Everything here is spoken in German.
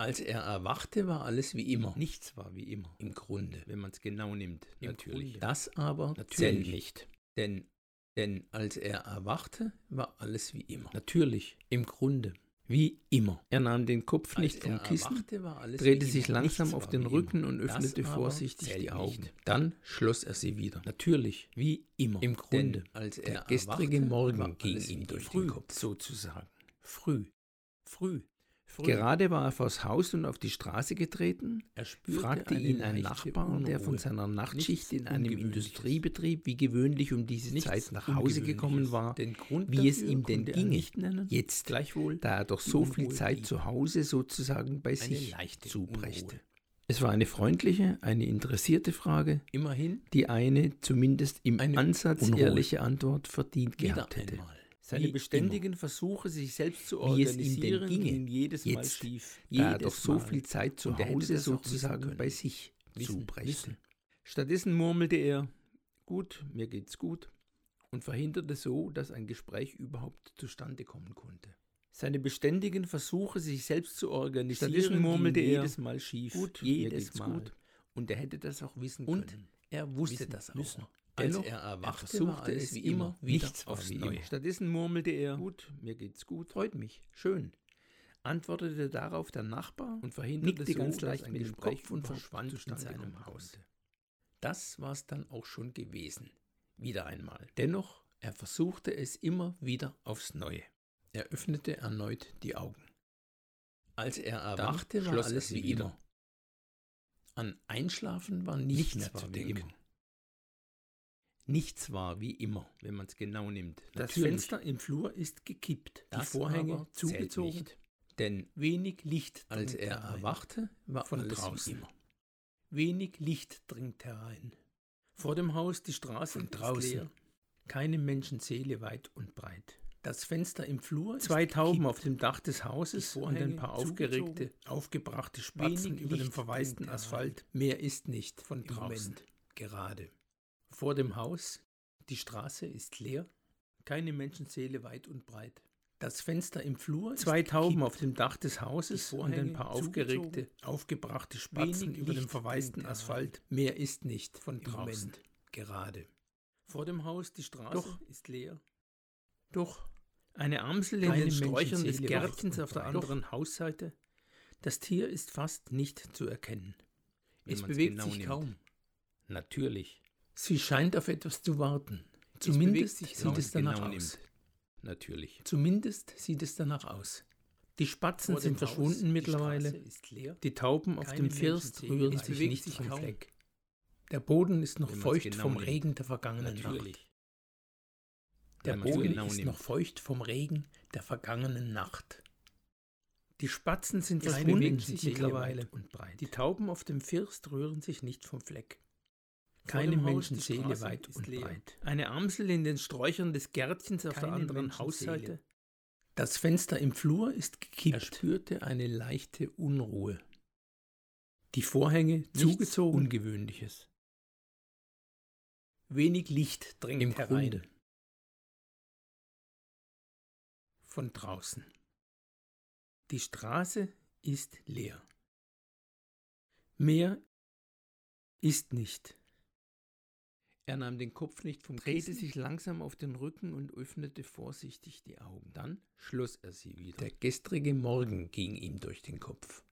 Als er erwachte, war alles wie immer. Nichts war wie immer. Im Grunde, wenn man es genau nimmt. Natürlich. Das aber zählt nicht. Denn als er erwachte, war alles wie immer. Natürlich. Im Grunde. Wie immer. Er nahm den Kopf nicht vom Kissen, drehte sich langsam auf den Rücken und öffnete vorsichtig die Augen. Dann schloss er sie wieder. Natürlich. Wie immer. Im Grunde. Als der gestrige Morgen ging ihm durch den Kopf. Sozusagen. Früh. Gerade war er vors Haus und auf die Straße getreten, fragte ihn ein Nachbar, der von seiner Nachtschicht in einem Industriebetrieb wie gewöhnlich um diese Zeit nach Hause gekommen war, wie es ihm denn ginge, jetzt, da er doch so viel Zeit zu Hause sozusagen bei sich zubrächte. Es war eine freundliche, eine interessierte Frage, die eine zumindest im Ansatz ehrliche Antwort verdient gehabt hätte. Seine beständigen Versuche, sich selbst zu organisieren, gingen jedes Mal schief. Da er doch so viel Zeit zu Hause sozusagen bei sich zubrächte. Stattdessen murmelte er, gut, mir geht's gut, und verhinderte so, dass ein Gespräch überhaupt zustande kommen konnte. Seine beständigen Versuche, sich selbst zu organisieren, stattdessen murmelte er jedes Mal schief. Gut, jedes Mal. Gut. Und er hätte das auch wissen können. Und er wusste das auch. Als er erwachte, versuchte es wie immer wieder aufs Neue. Stattdessen murmelte er, gut, mir geht's gut, freut mich, schön, antwortete darauf der Nachbar und verhinderte so, ganz leicht mit dem Kopf und verschwand in seinem Haus. Das war's dann auch schon gewesen, wieder einmal. Dennoch, er versuchte es immer wieder aufs Neue. Er öffnete erneut die Augen. Als er erwachte, war alles wie immer. An Einschlafen war nichts mehr zu denken. Nichts war wie immer, wenn man es genau nimmt. Das Fenster im Flur ist gekippt, die Vorhänge zugezogen, denn wenig Licht dringt als er erwachte, war von draußen. Wie immer. Wenig Licht dringt herein. Vor dem Haus die Straße von draußen. Ist leer, keine Menschenseele weit und breit. Das Fenster im Flur ist zwei Tauben gekippt, auf dem Dach des Hauses und ein paar aufgeregte, aufgebrachte Spatzen über dem verwaisten Asphalt. Mehr ist nicht von draußen, gerade. Vor dem Haus, die Straße ist leer, keine Menschenseele weit und breit. Das Fenster im Flur ist zwei Tauben gekippt, auf dem Dach des Hauses und ein paar aufgeregte, aufgebrachte Spatzen über dem verwaisten Asphalt. Mehr ist nicht von draußen, gerade. Vor dem Haus, die Straße ist leer. Doch, eine Amsel in den Sträuchern des Gärtchens auf der anderen Hausseite. Das Tier ist fast nicht zu erkennen. Es bewegt sich kaum. Natürlich. Sie scheint auf etwas zu warten. Zumindest sieht es danach aus. Natürlich. Zumindest sieht es danach aus. Die Spatzen sind verschwunden mittlerweile. Die Tauben auf dem First rühren sich nicht vom Fleck. Der Boden ist noch feucht vom Regen der vergangenen Nacht. Der Boden ist noch feucht vom Regen der vergangenen Nacht. Die Spatzen sind verschwunden mittlerweile. Die Tauben auf dem First rühren sich nicht vom Fleck. Keine Menschenseele weit und breit. Eine Amsel in den Sträuchern des Gärtchens auf der anderen Hausseite. Das Fenster im Flur ist gekippt. Er spürte eine leichte Unruhe. Die Vorhänge zugezogen. Ungewöhnliches. Wenig Licht dringt herein. Grunde. Von draußen. Die Straße ist leer. Mehr ist nicht. Er nahm den Kopf nicht vom Kissen, drehte sich langsam auf den Rücken und öffnete vorsichtig die Augen. Dann schloss er sie wieder. Der gestrige Morgen ging ihm durch den Kopf.